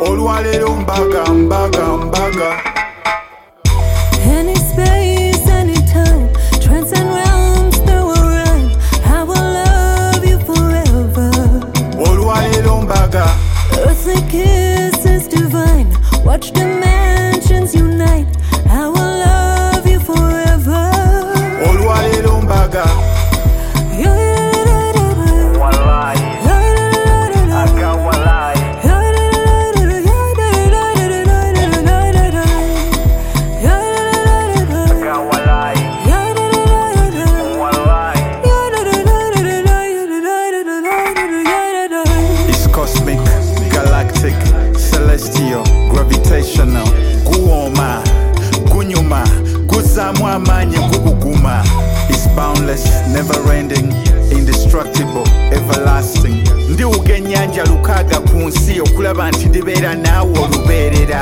olwaleero mbaga. Any space, any time, transcend realms through a rhyme. I will love you forever. Olwaleero mbaga. Earthly kiss is divine. Watch dimensions unite. I will love you forever. Olwaleero mbaga. Cosmic, galactic, celestial, gravitational, guoma, gunyuma, guzamu amanye guguguma. It's boundless, never ending, indestructible, everlasting. Ndi ugenyanja lukaga kunsi okulaba nti ndibeera naawe olubeerera.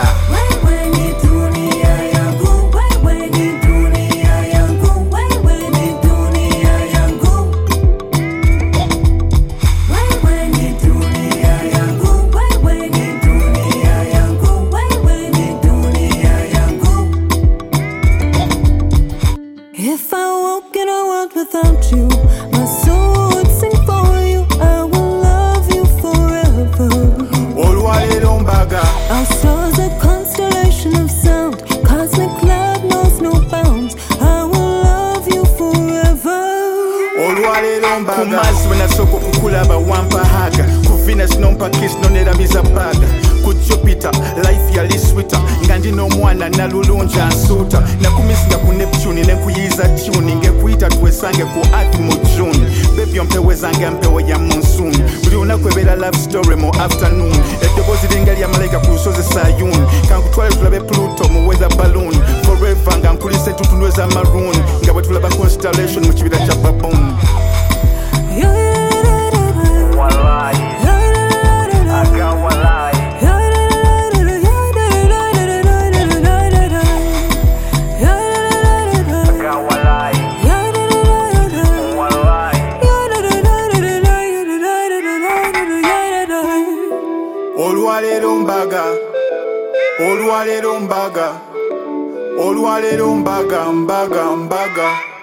If I walk in a world without you, my soul would sing for you. I will love you forever. Olwaleero mbaga. Our stars a constellation of sound. Cosmic love knows no bounds. I will love you forever. Olwaleero mbaga. Ku Mars bwe nasooka okukulaba wampahaga. Ku Venus nompa kiss noneramiza baga. Ku Jupiter life yali sweeter. Nga ndi n'omwana nalulunja nsuuta. Nakumisinga ku Neptune nenkuyiiza tune. Ngekuyita twesange ku Earth mu June. Baby ompewe zange mpewo ya monsoon. Buli lunaku ebeera love story mu afternoon. Eddoboozi linga lya malayika ku lusozi Sayun. Kankutwale tulabe Pluto mu weather balloon. Forever nga nkulise tutundu eza maroon. Nga bwe tulaba constellation mu kibira kya baboon. Olwaleero mbaga. Olwaleero mbaga. Olwaleero mbaga.